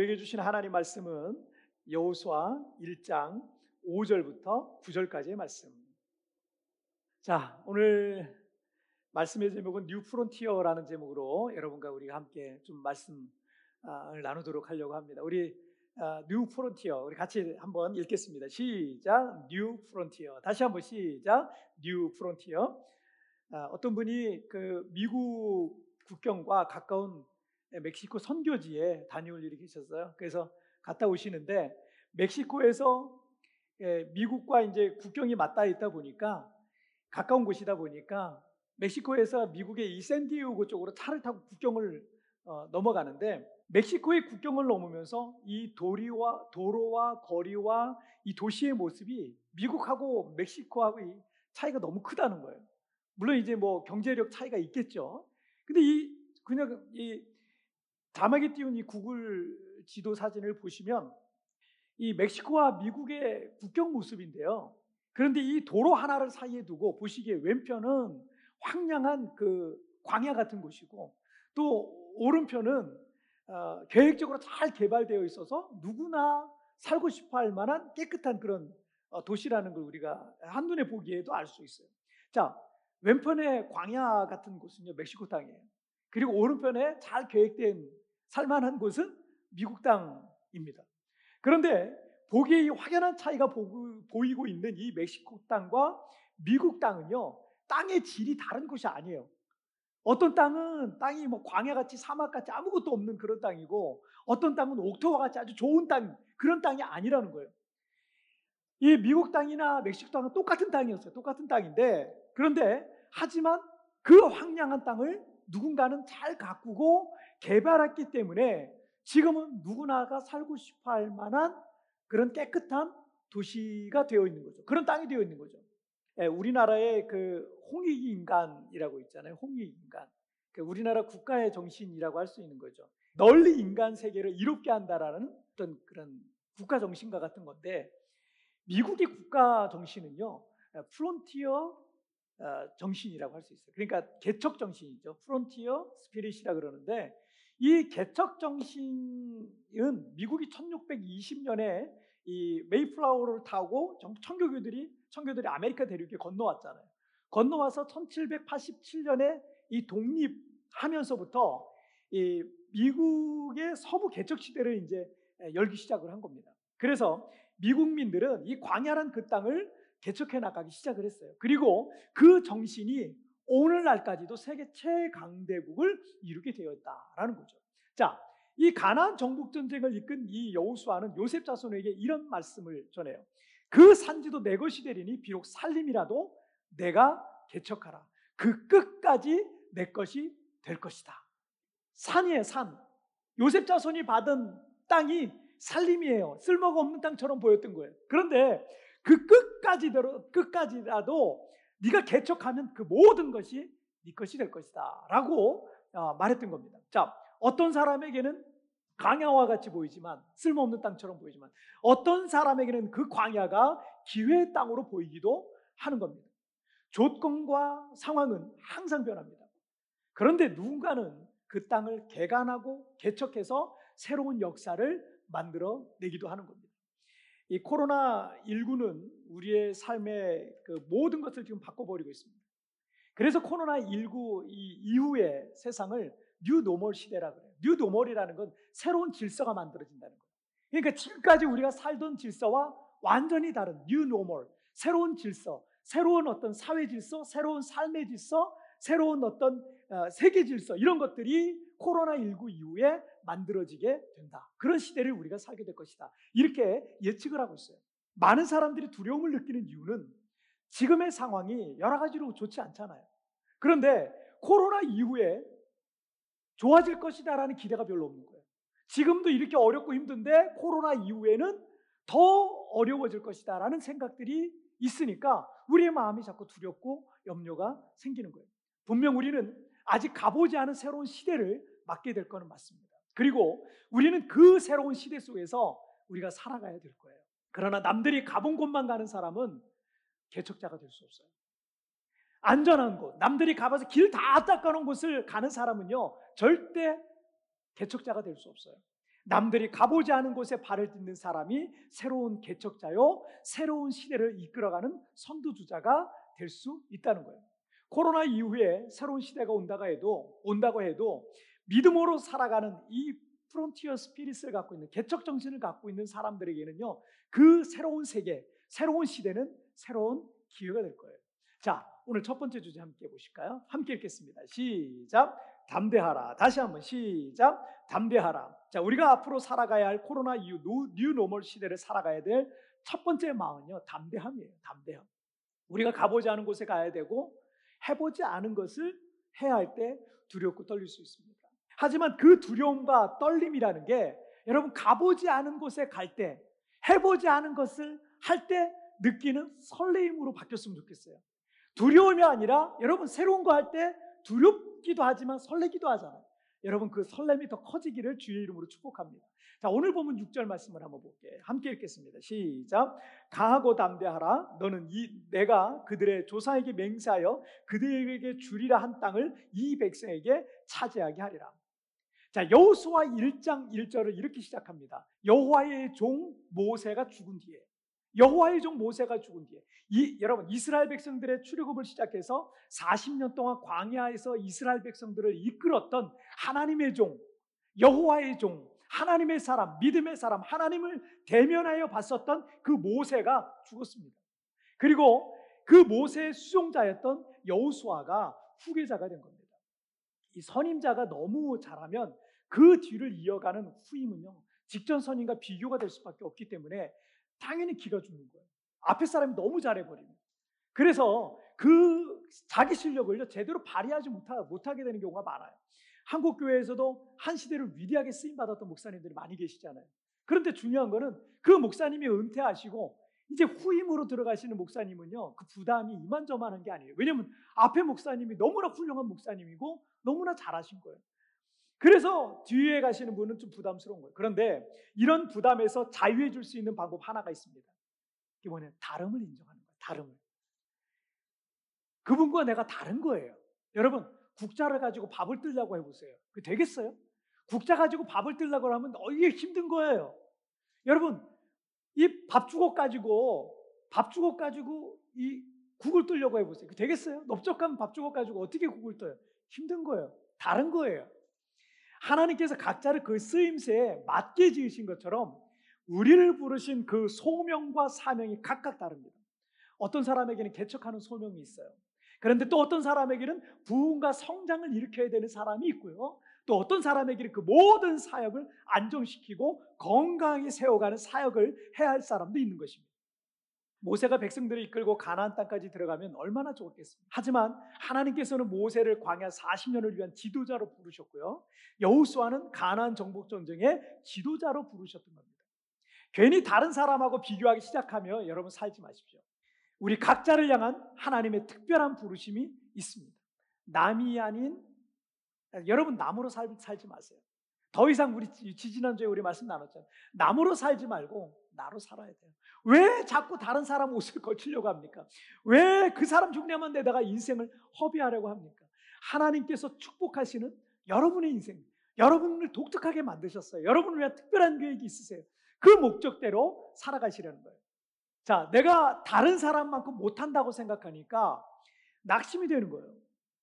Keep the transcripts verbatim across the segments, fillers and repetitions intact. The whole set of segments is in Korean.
우리에게 주신 하나님 말씀은 여호수아 일 장 오 절부터 구 절까지의 말씀. 자, 오늘 말씀의 제목은 뉴 프론티어라는 제목으로 여러분과 우리가 함께 좀 말씀을 나누도록 하려고 합니다. 우리 뉴 프론티어 우리 같이 한번 읽겠습니다. 시작. 뉴 프론티어. 다시 한번 시작. 뉴 프론티어. 어떤 분이 그 미국 국경과 가까운 멕시코 선교지에 다녀올 일이 계셨어요. 그래서 갔다 오시는데 멕시코에서 미국과 이제 국경이 맞닿아 있다 보니까 가까운 곳이다 보니까 멕시코에서 미국의 이 샌디에고 쪽으로 차를 타고 국경을 어, 넘어가는데 멕시코의 국경을 넘으면서 이 도리와 도로와 거리와 이 도시의 모습이 미국하고 멕시코하고의 차이가 너무 크다는 거예요. 물론 이제 뭐 경제력 차이가 있겠죠. 근데 이 그냥 이 자막에 띄운 이 구글 지도 사진을 보시면 이 멕시코와 미국의 국경 모습인데요. 그런데 이 도로 하나를 사이에 두고 보시기에 왼편은 황량한 그 광야 같은 곳이고 또 오른편은 어, 계획적으로 잘 개발되어 있어서 누구나 살고 싶어 할 만한 깨끗한 그런 어, 도시라는 걸 우리가 한눈에 보기에도 알 수 있어요. 자, 왼편의 광야 같은 곳은요 멕시코 땅이에요. 그리고 오른편에 잘 계획된 살만한 곳은 미국 땅입니다. 그런데 보기에 이 확연한 차이가 보이고 있는 이 멕시코 땅과 미국 땅은요 땅의 질이 다른 곳이 아니에요. 어떤 땅은 땅이 뭐 광야같이 사막같이 아무것도 없는 그런 땅이고 어떤 땅은 옥토와 같이 아주 좋은 땅, 그런 땅이 아니라는 거예요. 이 미국 땅이나 멕시코 땅은 똑같은 땅이었어요. 똑같은 땅인데 그런데 하지만 그 황량한 땅을 누군가는 잘 가꾸고 개발했기 때문에 지금은 누구나가 살고 싶어 할 만한 그런 깨끗한 도시가 되어 있는 거죠. 그런 땅이 되어 있는 거죠. 예, 우리나라의 그 홍익인간이라고 있잖아요. 홍익인간. 그 우리나라 국가의 정신이라고 할 수 있는 거죠. 널리 인간 세계를 이롭게 한다라는 어떤 그런 국가 정신과 같은 건데 미국의 국가 정신은요, 프론티어 정신이라고 할 수 있어요. 그러니까 개척 정신이죠. 프론티어 스피릿이라 그러는데 이 개척 정신은 미국이 천육백이십 년에 이 메이플라워를 타고 청교도들이 청교들이 아메리카 대륙에 건너왔잖아요. 건너와서 천칠백팔십칠 년에 이 독립하면서부터 이 미국의 서부 개척 시대를 이제 열기 시작을 한 겁니다. 그래서 미국민들은 이 광야란 그 땅을 개척해 나가기 시작을 했어요. 그리고 그 정신이 오늘날까지도 세계 최강대국을 이루게 되었다라는 거죠. 자, 이 가나안 정복 전쟁을 이끈 이 여호수아는 요셉 자손에게 이런 말씀을 전해요. 그 산지도 내 것이 되리니 비록 살림이라도 내가 개척하라. 그 끝까지 내 것이 될 것이다. 산이에요, 산. 요셉 자손이 받은 땅이 살림이에요. 쓸모가 없는 땅처럼 보였던 거예요. 그런데 그 끝까지대로 끝까지라도 네가 개척하면 그 모든 것이 네 것이 될 것이다라고 말했던 겁니다. 자, 어떤 사람에게는 광야와 같이 보이지만 쓸모없는 땅처럼 보이지만 어떤 사람에게는 그 광야가 기회의 땅으로 보이기도 하는 겁니다. 조건과 상황은 항상 변합니다. 그런데 누군가는 그 땅을 개간하고 개척해서 새로운 역사를 만들어내기도 하는 겁니다. 이 코로나 십구는 우리의 삶의 그 모든 것을 지금 바꿔버리고 있습니다. 그래서 코로나 십구 이후의 세상을 뉴 노멀 시대라 그래요. 뉴 노멀이라는 건 새로운 질서가 만들어진다는 거예요. 그러니까 지금까지 우리가 살던 질서와 완전히 다른 뉴 노멀, 새로운 질서, 새로운 어떤 사회 질서, 새로운 삶의 질서, 새로운 어떤 세계 질서, 이런 것들이 코로나 십구 이후에 만들어지게 된다. 그런 시대를 우리가 살게 될 것이다. 이렇게 예측을 하고 있어요. 많은 사람들이 두려움을 느끼는 이유는 지금의 상황이 여러 가지로 좋지 않잖아요. 그런데 코로나 이후에 좋아질 것이다라는 기대가 별로 없는 거예요. 지금도 이렇게 어렵고 힘든데 코로나 이후에는 더 어려워질 것이다라는 생각들이 있으니까 우리의 마음이 자꾸 두렵고 염려가 생기는 거예요. 분명 우리는 아직 가보지 않은 새로운 시대를 맞게 될 거는 맞습니다. 그리고 우리는 그 새로운 시대 속에서 우리가 살아가야 될 거예요. 그러나 남들이 가본 곳만 가는 사람은 개척자가 될 수 없어요. 안전한 곳, 남들이 가봐서 길 다 닦아놓은 곳을 가는 사람은요 절대 개척자가 될 수 없어요. 남들이 가보지 않은 곳에 발을 딛는 사람이 새로운 개척자요, 새로운 시대를 이끌어가는 선두주자가 될 수 있다는 거예요. 코로나 이후에 새로운 시대가 온다고 해도, 온다고 해도 믿음으로 살아가는 이 프론티어 스피릿을 갖고 있는, 개척 정신을 갖고 있는 사람들에게는요, 그 새로운 세계, 새로운 시대는 새로운 기회가 될 거예요. 자, 오늘 첫 번째 주제 함께 보실까요? 함께 읽겠습니다. 시작. 담대하라. 다시 한번 시작. 담대하라. 자, 우리가 앞으로 살아가야 할 코로나 이후 뉴 노멀 시대를 살아가야 될 첫 번째 마음은요, 담대함이에요. 담대함. 우리가 가보지 않은 곳에 가야 되고 해보지 않은 것을 해야 할 때 두렵고 떨릴 수 있습니다. 하지만 그 두려움과 떨림이라는 게 여러분 가보지 않은 곳에 갈 때, 해보지 않은 것을 할 때 느끼는 설레임으로 바뀌었으면 좋겠어요. 두려움이 아니라 여러분 새로운 거 할 때 두렵기도 하지만 설레기도 하잖아요. 여러분 그 설렘이 더 커지기를 주의 이름으로 축복합니다. 자, 오늘 보면 육 절 말씀을 한번 볼게요. 함께 읽겠습니다. 시작. 강하고 담대하라. 너는 이 내가 그들의 조상에게 맹세하여 그들에게 주리라 한 땅을 이 백성에게 차지하게 하리라. 자, 여호수아 일 장 일 절을 이렇게 시작합니다. 여호와의 종 모세가 죽은 뒤에, 여호와의 종 모세가 죽은 뒤에 이, 여러분 이스라엘 백성들의 출애굽을 시작해서 사십 년 동안 광야에서 이스라엘 백성들을 이끌었던 하나님의 종, 여호와의 종, 하나님의 사람, 믿음의 사람, 하나님을 대면하여 봤었던 그 모세가 죽었습니다. 그리고 그 모세의 수종자였던 여호수아가 후계자가 된 겁니다. 이 선임자가 너무 잘하면 그 뒤를 이어가는 후임은요, 직전 선임과 비교가 될 수밖에 없기 때문에 당연히 기가 죽는 거예요. 앞에 사람이 너무 잘해버리면. 그래서 그 자기 실력을 제대로 발휘하지 못하, 못하게 되는 경우가 많아요. 한국 교회에서도 한 시대를 위대하게 쓰임받았던 목사님들이 많이 계시잖아요. 그런데 중요한 거는 그 목사님이 은퇴하시고 이제 후임으로 들어가시는 목사님은요, 그 부담이 이만저만한 게 아니에요. 왜냐하면 앞에 목사님이 너무나 훌륭한 목사님이고 너무나 잘하신 거예요. 그래서 뒤에 가시는 분은 좀 부담스러운 거예요. 그런데 이런 부담에서 자유해 줄 수 있는 방법 하나가 있습니다. 그게 뭐냐면 다름을 인정하는 거예요. 다름을. 그분과 내가 다른 거예요. 여러분, 국자를 가지고 밥을 뜨려고 해보세요. 그게 되겠어요? 국자 가지고 밥을 뜨려고 하면 어, 이게 힘든 거예요. 여러분, 이 밥주걱 가지고 밥주걱 가지고 이 국을 뜨려고 해보세요. 그게 되겠어요? 넓적한 밥주걱 가지고 어떻게 국을 떠요? 힘든 거예요. 다른 거예요. 하나님께서 각자를 그 쓰임새에 맞게 지으신 것처럼 우리를 부르신 그 소명과 사명이 각각 다릅니다. 어떤 사람에게는 개척하는 소명이 있어요. 그런데 또 어떤 사람에게는 부흥과 성장을 일으켜야 되는 사람이 있고요. 또 어떤 사람에게는 그 모든 사역을 안정시키고 건강하게 세워가는 사역을 해야 할 사람도 있는 것입니다. 모세가 백성들을 이끌고 가나안 땅까지 들어가면 얼마나 좋겠습니까? 하지만 하나님께서는 모세를 광야 사십 년을 위한 지도자로 부르셨고요, 여호수아는 가나안 정복 전쟁의 지도자로 부르셨던 겁니다. 괜히 다른 사람하고 비교하기 시작하면 여러분 살지 마십시오. 우리 각자를 향한 하나님의 특별한 부르심이 있습니다. 남이 아닌, 여러분 남으로 살, 살지 마세요. 더 이상 우리 지지난주에 우리 말씀 나눴잖아요. 남으로 살지 말고 나로 살아야 돼요. 왜 자꾸 다른 사람 옷을 거치려고 합니까? 왜 그 사람 흉내만 내다가 인생을 허비하려고 합니까? 하나님께서 축복하시는 여러분의 인생, 여러분을 독특하게 만드셨어요. 여러분을 위한 특별한 계획이 있으세요. 그 목적대로 살아가시려는 거예요. 자, 내가 다른 사람만큼 못한다고 생각하니까 낙심이 되는 거예요.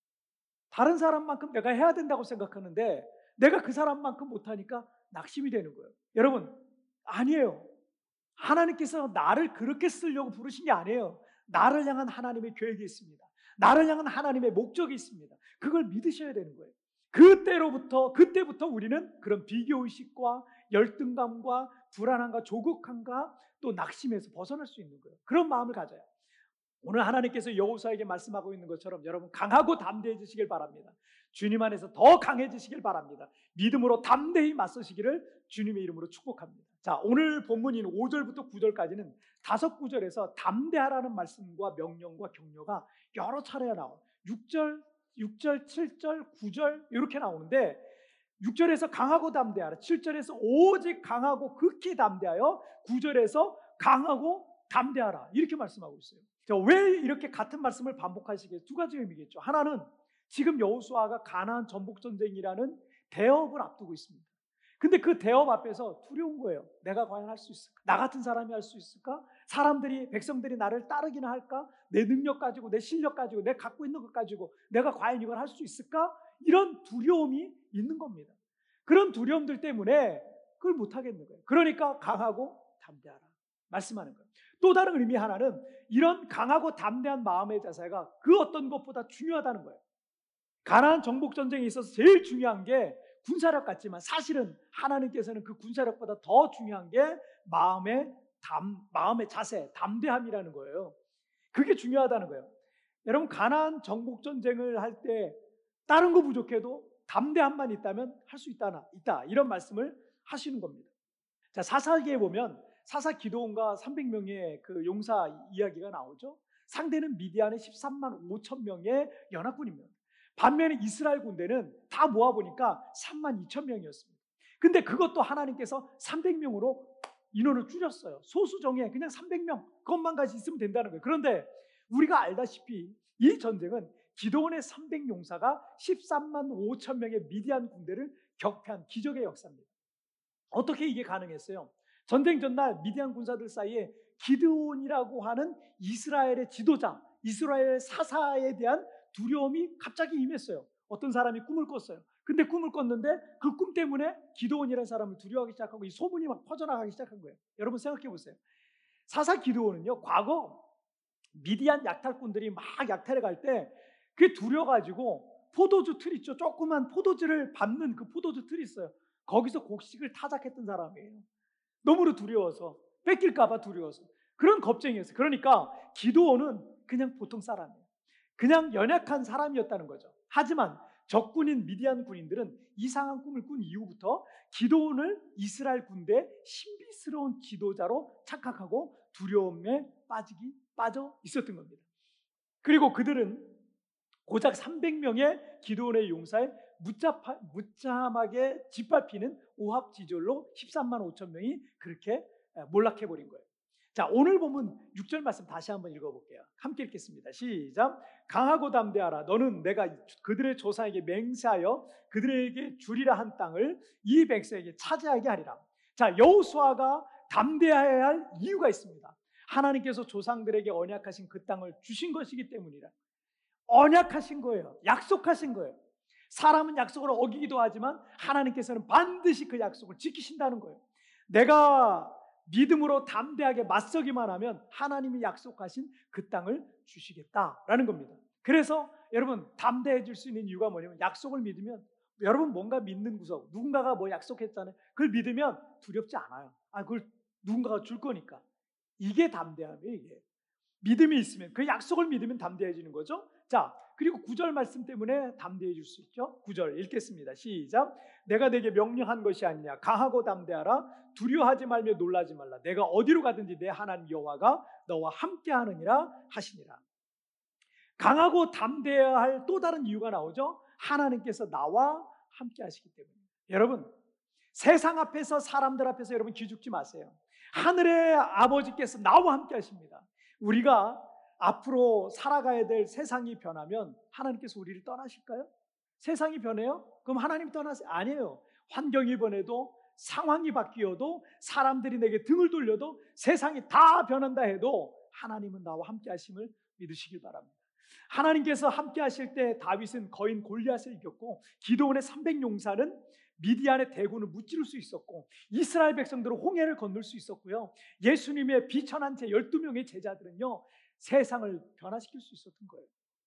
다른 사람만큼 내가 해야 된다고 생각하는데 내가 그 사람만큼 못하니까 낙심이 되는 거예요. 여러분, 아니에요. 하나님께서 나를 그렇게 쓰려고 부르신 게 아니에요. 나를 향한 하나님의 계획이 있습니다. 나를 향한 하나님의 목적이 있습니다. 그걸 믿으셔야 되는 거예요. 그때로부터, 그때부터 우리는 그런 비교의식과 열등감과 불안함과 조급함과 또 낙심에서 벗어날 수 있는 거예요. 그런 마음을 가져요. 오늘 하나님께서 여호수아에게 말씀하고 있는 것처럼 여러분 강하고 담대해지시길 바랍니다. 주님 안에서 더 강해지시길 바랍니다. 믿음으로 담대히 맞서시기를 주님의 이름으로 축복합니다. 자, 오늘 본문인 오 절부터 구 절까지는 다섯 구절에서 담대하라는 말씀과 명령과 격려가 여러 차례 나와요. 육 절, 육 절, 칠 절, 구 절 이렇게 나오는데 육 절에서 강하고 담대하라, 칠 절에서 오직 강하고 극히 담대하여, 구 절에서 강하고 담대하라 이렇게 말씀하고 있어요. 자, 왜 이렇게 같은 말씀을 반복하시게? 두 가지 의미겠죠. 하나는 지금 여호수아가 가나안 전복 전쟁이라는 대업을 앞두고 있습니다. 근데 그 대업 앞에서 두려운 거예요. 내가 과연 할 수 있을까? 나 같은 사람이 할 수 있을까? 사람들이, 백성들이 나를 따르기는 할까? 내 능력 가지고, 내 실력 가지고, 내 갖고 있는 것 가지고 내가 과연 이걸 할 수 있을까? 이런 두려움이 있는 겁니다. 그런 두려움들 때문에 그걸 못 하겠는 거예요. 그러니까 강하고 담대하라 말씀하는 거예요. 또 다른 의미 하나는 이런 강하고 담대한 마음의 자세가 그 어떤 것보다 중요하다는 거예요. 가나안 정복 전쟁에 있어서 제일 중요한 게 군사력 같지만 사실은 하나님께서는 그 군사력보다 더 중요한 게 마음의 담, 마음의 자세, 담대함이라는 거예요. 그게 중요하다는 거예요. 여러분, 가나안 정복 전쟁을 할 때 다른 거 부족해도 담대함만 있다면 할 수 있다, 있다 이런 말씀을 하시는 겁니다. 자, 사사기에 보면 사사 기드온과 삼백 명의 그 용사 이야기가 나오죠. 상대는 미디안의 십삼만 오천 명의 연합군입니다. 반면에 이스라엘 군대는 다 모아보니까 삼만 이천 명이었습니다. 근데 그것도 하나님께서 삼백 명으로 인원을 줄였어요. 소수정예 그냥 삼백 명 그것만 같이 있으면 된다는 거예요. 그런데 우리가 알다시피 이 전쟁은 기드온의 삼백 용사가 십삼만 오천 명의 미디안 군대를 격파한 기적의 역사입니다. 어떻게 이게 가능했어요? 전쟁 전날 미디안 군사들 사이에 기드온이라고 하는 이스라엘의 지도자, 이스라엘 사사에 대한 두려움이 갑자기 임했어요. 어떤 사람이 꿈을 꿨어요. 근데 꿈을 꿨는데 그 꿈 때문에 기드온이라는 사람을 두려워하기 시작하고 이 소문이 막 퍼져나가기 시작한 거예요. 여러분 생각해 보세요. 사사 기드온은요, 과거 미디안 약탈꾼들이 막 약탈해 갈 때 그게 두려워가지고 포도주 틀 있죠. 조그만 포도주를 밟는 그 포도주 틀이 있어요. 거기서 곡식을 타작했던 사람이에요. 너무도 두려워서, 뺏길까봐 두려워서. 그런 겁쟁이였어요. 그러니까 기드온은 그냥 보통 사람이에요. 그냥 연약한 사람이었다는 거죠. 하지만 적군인 미디안 군인들은 이상한 꿈을 꾼 이후부터 기드온을 이스라엘 군대의 신비스러운 지도자로 착각하고 두려움에 빠지기 빠져 있었던 겁니다. 그리고 그들은 고작 삼백 명의 기드온의 용사에 무자파, 무참하게 짓밟히는 오합지졸로 십삼만 오천 명이 그렇게 몰락해버린 거예요. 자, 오늘 보면 육 절 말씀 다시 한번 읽어볼게요. 함께 읽겠습니다. 시작. 강하고 담대하라. 너는 내가 그들의 조상에게 맹세하여 그들에게 주리라 한 땅을 이 백성에게 차지하게 하리라. 자, 여호수아가 담대해야 할 이유가 있습니다. 하나님께서 조상들에게 언약하신 그 땅을 주신 것이기 때문이라. 언약하신 거예요. 약속하신 거예요. 사람은 약속을 어기기도 하지만 하나님께서는 반드시 그 약속을 지키신다는 거예요. 내가 믿음으로 담대하게 맞서기만 하면 하나님이 약속하신 그 땅을 주시겠다라는 겁니다. 그래서 여러분 담대해질 수 있는 이유가 뭐냐면 약속을 믿으면 여러분 뭔가 믿는 구석, 누군가가 뭐 약속했잖아요. 그걸 믿으면 두렵지 않아요. 아, 그걸 누군가가 줄 거니까. 이게 담대함이에요. 이게 믿음이 있으면, 그 약속을 믿으면 담대해지는 거죠. 자, 그리고 구 절 말씀 때문에 담대해질 수 있죠. 구 절 읽겠습니다. 시작. 내가 내게 명령한 것이 아니냐. 강하고 담대하라. 두려워하지 말며 놀라지 말라. 내가 어디로 가든지 내 하나님 여호와가 너와 함께하느니라 하시니라. 강하고 담대해야 할 또 다른 이유가 나오죠. 하나님께서 나와 함께하시기 때문에. 여러분, 세상 앞에서, 사람들 앞에서 여러분 기죽지 마세요. 하늘의 아버지께서 나와 함께하십니다. 우리가 앞으로 살아가야 될 세상이 변하면 하나님께서 우리를 떠나실까요? 세상이 변해요? 그럼 하나님 떠나세요? 아니에요. 환경이 변해도, 상황이 바뀌어도, 사람들이 내게 등을 돌려도, 세상이 다 변한다 해도 하나님은 나와 함께 하심을 믿으시길 바랍니다. 하나님께서 함께 하실 때 다윗은 거인 골리앗을 이겼고, 기드온의 삼백 용사는 미디안의 대군을 무찌를 수 있었고, 이스라엘 백성들은 홍해를 건널 수 있었고요. 예수님의 비천한 제 열두 명의 제자들은요, 세상을 변화시킬 수 있었던 거예요.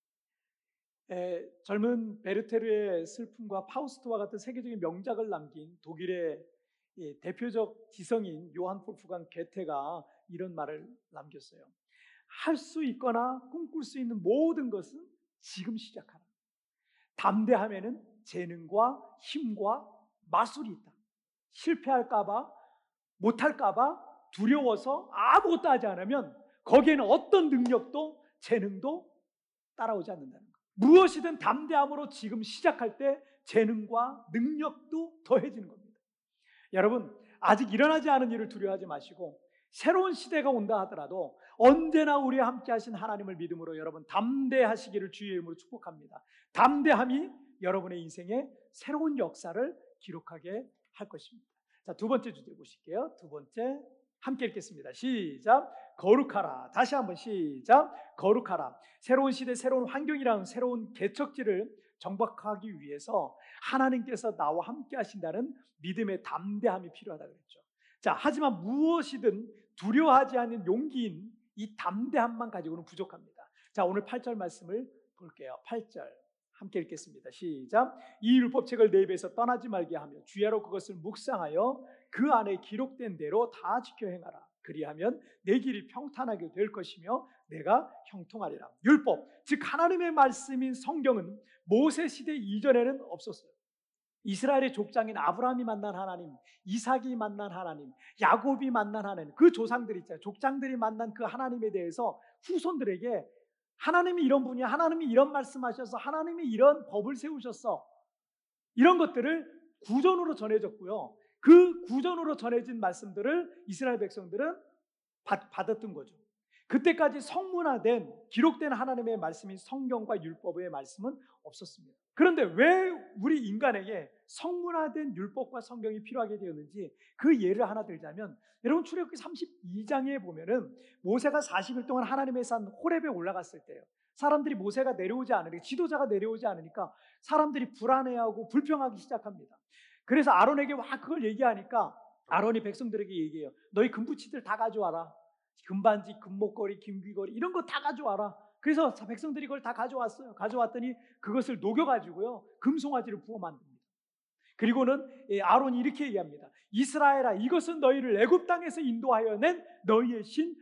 에, 젊은 베르테르의 슬픔과 파우스트와 같은 세계적인 명작을 남긴 독일의 예, 대표적 지성인 요한 폴프강 게테가 이런 말을 남겼어요. 할 수 있거나 꿈꿀 수 있는 모든 것은 지금 시작하라. 담대함에는 재능과 힘과 마술이 있다. 실패할까봐, 못할까봐 두려워서 아무것도 하지 않으면 거기에는 어떤 능력도 재능도 따라오지 않는다는 것. 무엇이든 담대함으로 지금 시작할 때 재능과 능력도 더해지는 겁니다. 여러분, 아직 일어나지 않은 일을 두려워하지 마시고 새로운 시대가 온다 하더라도 언제나 우리와 함께 하신 하나님을 믿음으로 여러분 담대하시기를 주의 이름으로 축복합니다. 담대함이 여러분의 인생에 새로운 역사를 기록하게 할 것입니다. 자, 두 번째 주제 보실게요. 두 번째 함께 읽겠습니다. 시작. 거룩하라. 다시 한번 시작. 거룩하라. 새로운 시대, 새로운 환경이랑 새로운 개척지를 정박하기 위해서 하나님께서 나와 함께 하신다는 믿음의 담대함이 필요하다 그랬죠. 자, 하지만 무엇이든 두려워하지 않는 용기인 이 담대함만 가지고는 부족합니다. 자, 오늘 팔 절 말씀을 볼게요. 팔 절 함께 읽겠습니다. 시작. 이 율법책을 내 입에서 떠나지 말게 하며 주야로 그것을 묵상하여 그 안에 기록된 대로 다 지켜 행하라. 그리하면 내 길이 평탄하게 될 것이며 내가 형통하리라. 율법, 즉 하나님의 말씀인 성경은 모세 시대 이전에는 없었어요. 이스라엘의 족장인 아브라함이 만난 하나님, 이삭이 만난 하나님, 야곱이 만난 하나님, 그 조상들 있잖아요. 족장들이 만난 그 하나님에 대해서 후손들에게 하나님이 이런 분이야, 하나님이 이런 말씀하셔서 하나님이 이런 법을 세우셨어, 이런 것들을 구전으로 전해졌고요. 그 구전으로 전해진 말씀들을 이스라엘 백성들은 받, 받았던 거죠. 그때까지 성문화된 기록된 하나님의 말씀인 성경과 율법의 말씀은 없었습니다. 그런데 왜 우리 인간에게 성문화된 율법과 성경이 필요하게 되었는지 그 예를 하나 들자면, 여러분 출애굽기 삼십이 장에 보면은 모세가 사십 일 동안 하나님의 산 호렙에 올라갔을 때요, 사람들이 모세가 내려오지 않으니까, 지도자가 내려오지 않으니까 사람들이 불안해하고 불평하기 시작합니다. 그래서 아론에게 와 그걸 얘기하니까 아론이 백성들에게 얘기해요. 너희 금붙이들 다 가져와라. 금반지, 금목걸이, 금귀걸이 이런 거 다 가져와라. 그래서 백성들이 그걸 다 가져왔어요. 가져왔더니 그것을 녹여가지고요 금송아지를 부어 만듭니다. 그리고는 아론이 이렇게 얘기합니다. 이스라엘아, 이것은 너희를 애굽 땅에서 인도하여 낸 너희의 신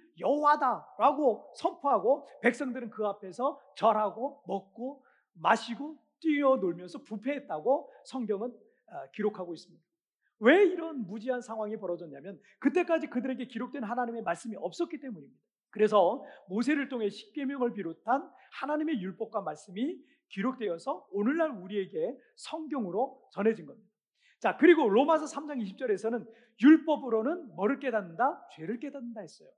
여호와다라고 선포하고, 백성들은 그 앞에서 절하고 먹고 마시고 뛰어놀면서 부패했다고 성경은 기록하고 있습니다. 왜 이런 무지한 상황이 벌어졌냐면 그때까지 그들에게 기록된 하나님의 말씀이 없었기 때문입니다. 그래서 모세를 통해 십계명을 비롯한 하나님의 율법과 말씀이 기록되어서 오늘날 우리에게 성경으로 전해진 겁니다. 자, 그리고 로마서 삼 장 이십 절에서는 율법으로는 뭐를 깨닫는다? 죄를 깨닫는다 했어요.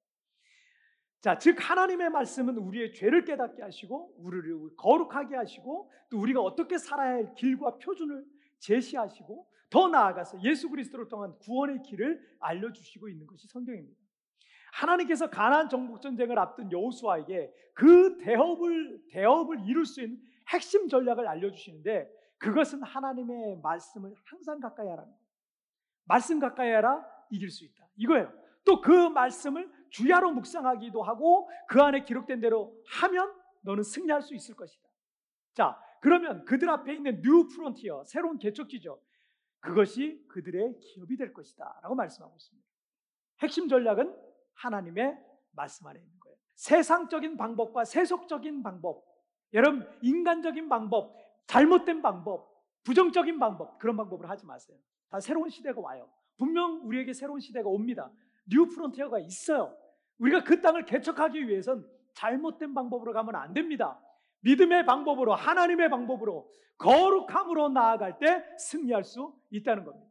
자, 즉 하나님의 말씀은 우리의 죄를 깨닫게 하시고 우리를 거룩하게 하시고 또 우리가 어떻게 살아야 할 길과 표준을 제시하시고 더 나아가서 예수 그리스도를 통한 구원의 길을 알려주시고 있는 것이 성경입니다. 하나님께서 가나안 정복 전쟁을 앞둔 여호수아에게 그 대업을 대업을 이룰 수 있는 핵심 전략을 알려주시는데, 그것은 하나님의 말씀을 항상 가까이 하라는 거예요. 말씀 가까이 하라, 이길 수 있다, 이거예요. 또 그 말씀을 주야로 묵상하기도 하고 그 안에 기록된 대로 하면 너는 승리할 수 있을 것이다. 자, 그러면 그들 앞에 있는 뉴 프론티어, 새로운 개척지죠. 그것이 그들의 기업이 될 것이다 라고 말씀하고 있습니다. 핵심 전략은 하나님의 말씀 안에 있는 거예요. 세상적인 방법과 세속적인 방법, 여러분 인간적인 방법, 잘못된 방법, 부정적인 방법, 그런 방법을 하지 마세요. 다 새로운 시대가 와요. 분명 우리에게 새로운 시대가 옵니다. 뉴 프론티어가 있어요. 우리가 그 땅을 개척하기 위해선 잘못된 방법으로 가면 안 됩니다. 믿음의 방법으로, 하나님의 방법으로, 거룩함으로 나아갈 때 승리할 수 있다는 겁니다.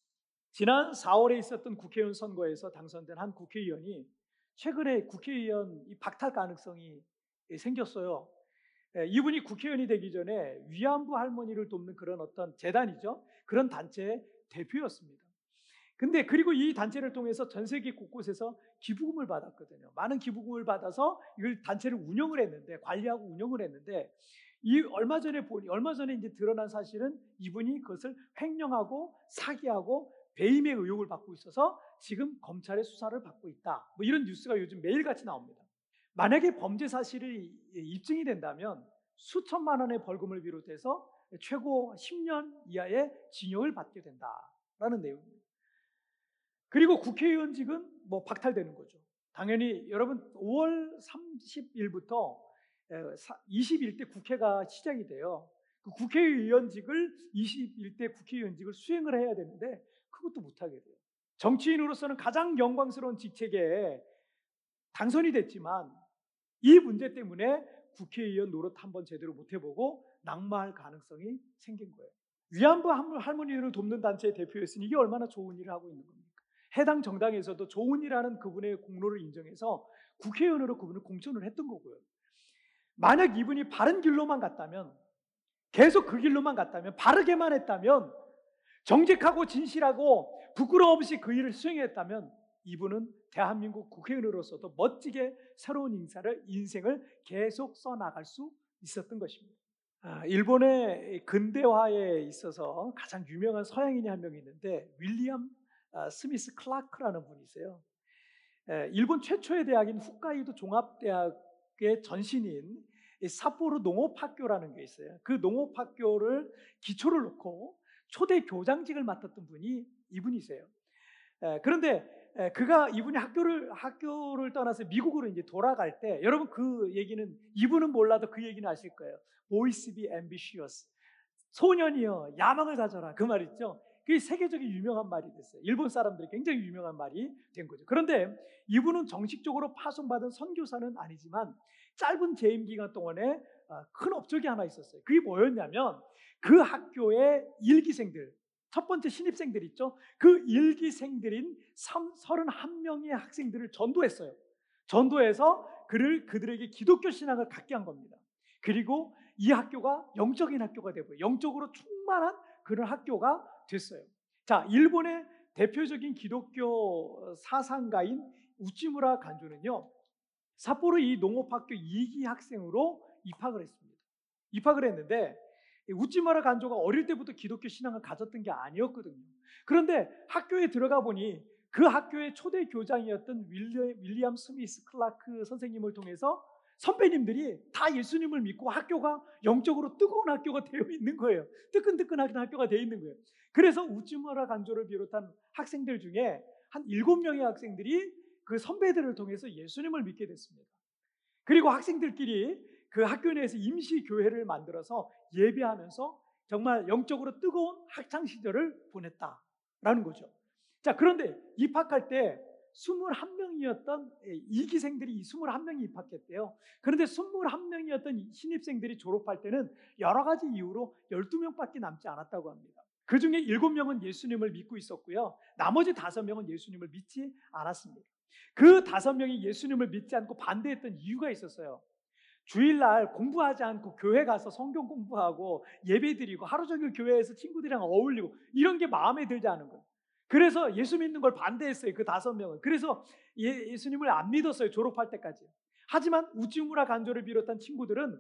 지난 사월에 있었던 국회의원 선거에서 당선된 한 국회의원이 최근에 국회의원 박탈 가능성이 생겼어요. 이분이 국회의원이 되기 전에 위안부 할머니를 돕는 그런 어떤 재단이죠, 그런 단체의 대표였습니다. 근데 그리고 이 단체를 통해서 전 세계 곳곳에서 기부금을 받았거든요. 많은 기부금을 받아서 이걸 단체를 운영을 했는데, 관리하고 운영을 했는데, 이 얼마 전에 보니 얼마 전에 이제 드러난 사실은 이분이 그것을 횡령하고 사기하고 배임의 의혹을 받고 있어서 지금 검찰의 수사를 받고 있다, 뭐 이런 뉴스가 요즘 매일같이 나옵니다. 만약에 범죄 사실이 입증이 된다면 수천만 원의 벌금을 비롯해서 최고 십 년 이하의 징역을 받게 된다라는 내용입니다. 그리고 국회의원직은 뭐 박탈되는 거죠. 당연히 여러분 오월 삼십일부터 이십일 대 국회가 시작이 돼요. 그 국회의원직을 이십일 대 국회의원직을 수행을 해야 되는데 그것도 못하게 돼요. 정치인으로서는 가장 영광스러운 직책에 당선이 됐지만 이 문제 때문에 국회의원 노릇 한번 제대로 못 해보고 낙마할 가능성이 생긴 거예요. 위안부 할머니들을 돕는 단체의 대표였으니 이게 얼마나 좋은 일을 하고 있는 겁니까? 해당 정당에서도 좋은 일하는 그분의 공로를 인정해서 국회의원으로 그분을 공천을 했던 거고요. 만약 이분이 바른 길로만 갔다면, 계속 그 길로만 갔다면, 바르게만 했다면 정직하고 진실하고 부끄러움 없이 그 일을 수행했다면 이분은 대한민국 국회의원으로서도 멋지게 새로운 인사를, 인생을 계속 써나갈 수 있었던 것입니다. 아, 일본의 근대화에 있어서 가장 유명한 서양인이 한 명 있는데 윌리엄 아, 스미스 클라크라는 분이세요. 에, 일본 최초의 대학인 홋카이도 종합대학의 전신인 이 삿포로 농업학교라는 게 있어요. 그 농업학교를 기초를 놓고 초대 교장직을 맡았던 분이 이분이세요. 에, 그런데 에, 그가 이분이 학교를 학교를 떠나서 미국으로 이제 돌아갈 때, 여러분 그 얘기는, 이분은 몰라도 그 얘기는 아실 거예요. Boys be ambitious. 소년이여 야망을 가져라, 그 말 있죠. 그게 세계적인 유명한 말이 됐어요. 일본 사람들이 굉장히 유명한 말이 된 거죠. 그런데 이분은 정식적으로 파송받은 선교사는 아니지만 짧은 재임 기간 동안에 큰 업적이 하나 있었어요. 그게 뭐였냐면 그 학교의 일기생들, 첫 번째 신입생들 있죠. 그 일기생들인 서른한 명의 학생들을 전도했어요. 전도해서 그를 그들에게 기독교 신앙을 갖게 한 겁니다. 그리고 이 학교가 영적인 학교가 되고요. 영적으로 충만한 그런 학교가 됐어요. 자, 일본의 대표적인 기독교 사상가인 우찌무라 간조는요, 삿포로 이 농업학교 이 기 학생으로 입학을 했습니다. 입학을 했는데 우찌무라 간조가 어릴 때부터 기독교 신앙을 가졌던 게 아니었거든요. 그런데 학교에 들어가 보니 그 학교의 초대 교장이었던 윌리엄 스미스 클라크 선생님을 통해서 선배님들이 다 예수님을 믿고 학교가 영적으로 뜨거운 학교가 되어 있는 거예요. 뜨끈뜨끈한 학교가 되어 있는 거예요. 그래서 우찌무라 간조를 비롯한 학생들 중에 한 일곱 명의 학생들이 그 선배들을 통해서 예수님을 믿게 됐습니다. 그리고 학생들끼리 그 학교 내에서 임시 교회를 만들어서 예배하면서 정말 영적으로 뜨거운 학창 시절을 보냈다라는 거죠. 자, 그런데 입학할 때 이십일 명이었던 이 기생들이 이십일 명이 입학했대요. 그런데 이십일 명이었던 신입생들이 졸업할 때는 여러 가지 이유로 열두 명밖에 남지 않았다고 합니다. 그 중에 일곱 명은 예수님을 믿고 있었고요. 나머지 다섯 명은 예수님을 믿지 않았습니다. 그 다섯 명이 예수님을 믿지 않고 반대했던 이유가 있었어요. 주일날 공부하지 않고 교회 가서 성경 공부하고 예배드리고 하루 종일 교회에서 친구들이랑 어울리고 이런 게 마음에 들지 않은 거예요. 그래서 예수 믿는 걸 반대했어요. 그 다섯 명은. 그래서 예, 예수님을 안 믿었어요. 졸업할 때까지. 하지만 우찌무라 간조를 비롯한 친구들은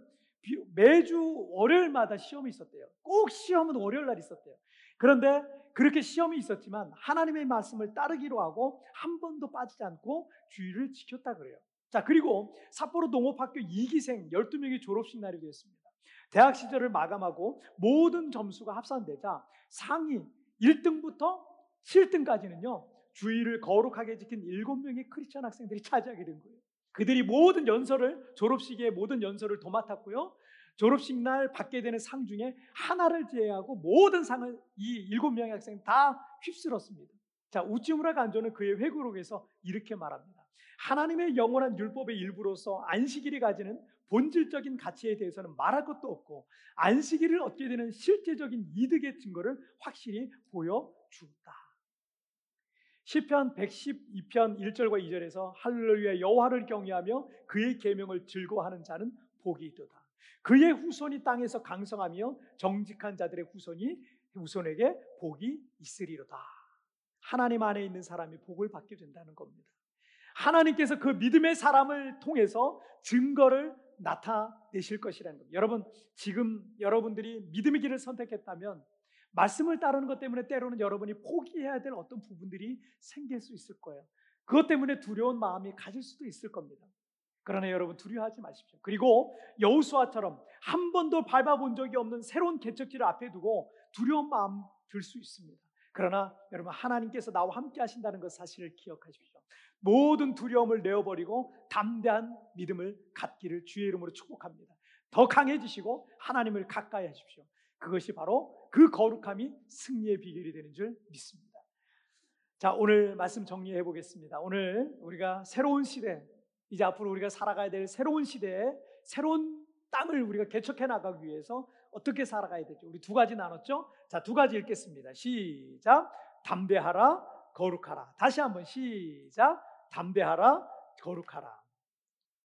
매주 월요일마다 시험이 있었대요. 꼭 시험은 월요일날 있었대요. 그런데 그렇게 시험이 있었지만 하나님의 말씀을 따르기로 하고 한 번도 빠지지 않고 주의를 지켰다 그래요. 자, 그리고 삿포로 농업학교 이 기생 열두 명이 졸업식 날이 되었습니다. 대학 시절을 마감하고 모든 점수가 합산되자 상위 일 등부터 칠 등까지는요 주의를 거룩하게 지킨 일곱 명의 크리스천 학생들이 차지하게 된 거예요. 그들이 모든 연설을, 졸업식의 모든 연설을 도맡았고요, 졸업식 날 받게 되는 상 중에 하나를 제외하고 모든 상을 이 일곱 명의 학생 다 휩쓸었습니다. 자, 우찌무라 간조는 그의 회고록에서 이렇게 말합니다. 하나님의 영원한 율법의 일부로서 안식일이 가지는 본질적인 가치에 대해서는 말할 것도 없고 안식일을 얻게 되는 실제적인 이득의 증거를 확실히 보여주었다. 시편 백십이 편 일 절과 이 절에서 할렐루야 여호와를 경외하며 그의 계명을 즐거워하는 자는 복이 있도다. 그의 후손이 땅에서 강성하며 정직한 자들의 후손이 후손에게 복이 있으리로다. 하나님 안에 있는 사람이 복을 받게 된다는 겁니다. 하나님께서 그 믿음의 사람을 통해서 증거를 나타내실 것이라는 겁니다. 여러분, 지금 여러분들이 믿음의 길을 선택했다면 말씀을 따르는 것 때문에 때로는 여러분이 포기해야 될 어떤 부분들이 생길 수 있을 거예요. 그것 때문에 두려운 마음이 가질 수도 있을 겁니다. 그러나 여러분 두려워하지 마십시오. 그리고 여호수아처럼 한 번도 밟아본 적이 없는 새로운 개척지를 앞에 두고 두려운 마음 들 수 있습니다. 그러나 여러분 하나님께서 나와 함께 하신다는 것 사실을 기억하십시오. 모든 두려움을 내어버리고 담대한 믿음을 갖기를 주의 이름으로 축복합니다. 더 강해지시고 하나님을 가까이 하십시오. 그것이 바로 그 거룩함이 승리의 비결이 되는 줄 믿습니다. 자, 오늘 말씀 정리해 보겠습니다. 오늘 우리가 새로운 시대, 이제 앞으로 우리가 살아가야 될 새로운 시대에 새로운 땅을 우리가 개척해 나가기 위해서 어떻게 살아가야 되죠? 우리 두 가지 나눴죠? 자, 두 가지 읽겠습니다. 시작. 담대하라, 거룩하라. 다시 한번 시작. 담대하라, 거룩하라.